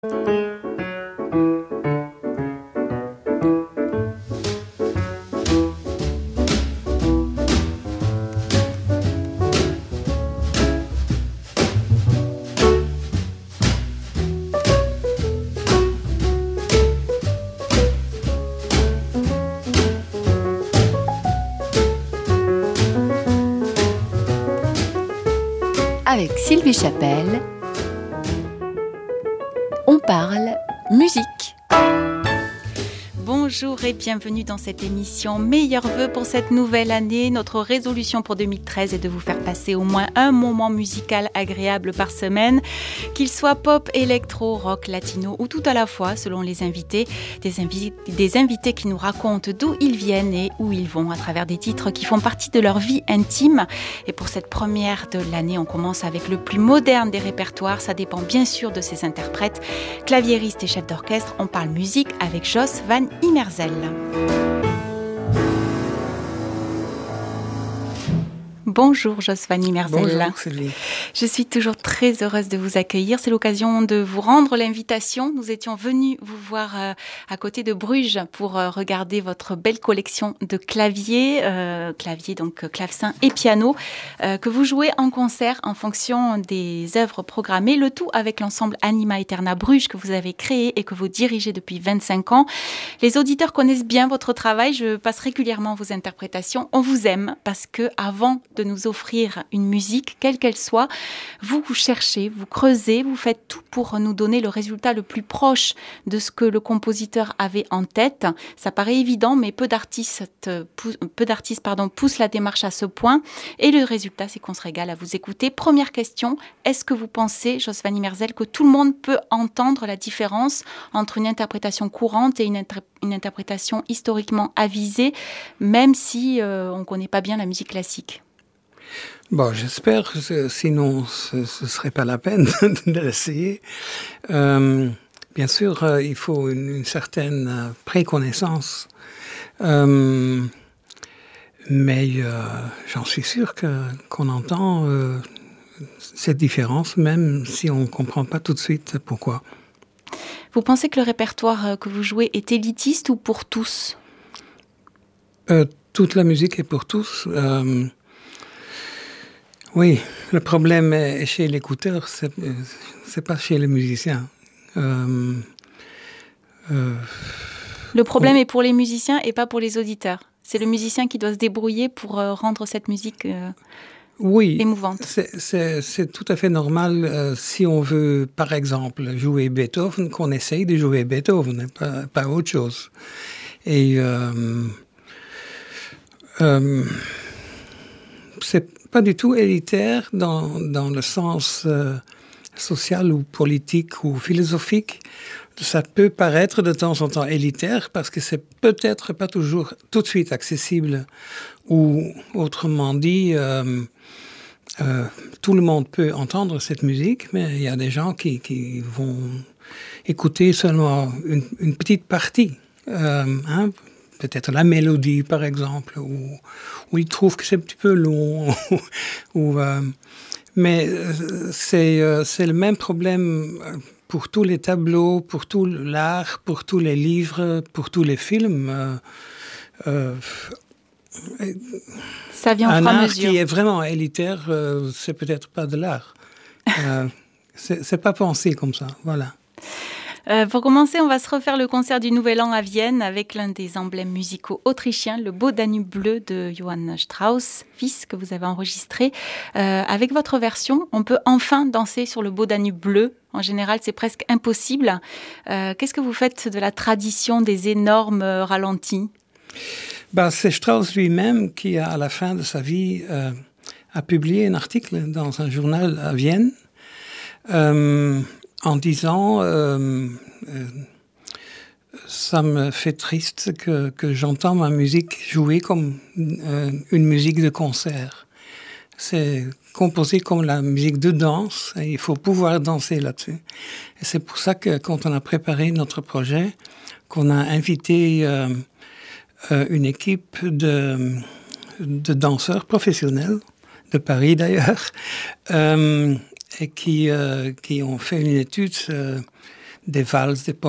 Avec Sylvie Chapelle, on parle musique. Bonjour et bienvenue dans cette émission. Meilleurs vœux pour cette nouvelle année. Notre résolution pour 2013 est de vous faire passer au moins un moment musical agréable par semaine, qu'il soit pop, électro, rock, latino ou tout à la fois selon les invités. Des invités qui nous racontent d'où ils viennent et où ils vont à travers des titres qui font partie de leur vie intime. Et pour cette première de l'année, on commence avec le plus moderne des répertoires. Ça dépend bien sûr de ses interprètes. Claviériste et chef d'orchestre, on parle musique avec Jos van Immerzeel. Bonjour Jos van Immerzeel. Bonjour Sylvie. Je suis toujours très heureuse de vous accueillir. C'est l'occasion de vous rendre l'invitation. Nous étions venus vous voir à côté de Bruges pour regarder votre belle collection de claviers, donc clavecin et piano, que vous jouez en concert en fonction des œuvres programmées, le tout avec l'ensemble Anima Eterna Bruges que vous avez créé et que vous dirigez depuis 25 ans. Les auditeurs connaissent bien votre travail. Je passe régulièrement vos interprétations. On vous aime parce que avant de nous offrir une musique, quelle qu'elle soit, vous cherchez, vous creusez, vous faites tout pour nous donner le résultat le plus proche de ce que le compositeur avait en tête. Ça paraît évident, mais peu d'artistes poussent la démarche à ce point. Et le résultat, c'est qu'on se régale à vous écouter. Première question, est-ce que vous pensez, Jos van Immerzeel, que tout le monde peut entendre la différence entre une interprétation courante et une interprétation historiquement avisée, même si on ne connaît pas bien la musique classique? Bon, j'espère, sinon ce ne serait pas la peine de l'essayer. Bien sûr, il faut une certaine préconnaissance, mais j'en suis sûr qu'on entend cette différence, même si on ne comprend pas tout de suite pourquoi. Vous pensez que le répertoire que vous jouez est élitiste ou pour tous? Toute la musique est pour tous. Oui, le problème est chez l'écouteur, c'est pas chez les musiciens. Le problème est pour les musiciens et pas pour les auditeurs. C'est le musicien qui doit se débrouiller pour rendre cette musique émouvante. C'est tout à fait normal si on veut, par exemple, jouer Beethoven, qu'on essaye de jouer Beethoven, pas autre chose. Et c'est pas du tout élitaire dans le sens social ou politique ou philosophique. Ça peut paraître de temps en temps élitaire parce que c'est peut-être pas toujours tout de suite accessible, ou autrement dit, tout le monde peut entendre cette musique, mais il y a des gens qui vont écouter seulement une petite partie, peut-être la mélodie, par exemple, où ils trouvent que c'est un petit peu long. Mais c'est le même problème pour tous les tableaux, pour tout l'art, pour tous les livres, pour tous les films. Ça vient au fur et à mesure. Un art qui est vraiment élitaire, c'est peut-être pas de l'art. C'est pas pensé comme ça, voilà. Pour commencer, on va se refaire le concert du Nouvel An à Vienne avec l'un des emblèmes musicaux autrichiens, le Beau Danube bleu de Johann Strauss, fils, que vous avez enregistré. Avec votre version, on peut enfin danser sur le Beau Danube bleu. En général, c'est presque impossible. Qu'est-ce que vous faites de la tradition des énormes ralentis? C'est Strauss lui-même qui, à la fin de sa vie, a publié un article dans un journal à Vienne, en disant ça me fait triste que j'entends ma musique jouée comme une musique de concert. C'est composé comme la musique de danse et il faut pouvoir danser là-dessus. Et c'est pour ça que quand on a préparé notre projet, qu'on a invité une équipe de danseurs professionnels, de Paris d'ailleurs, et qui ont fait une étude des valses, des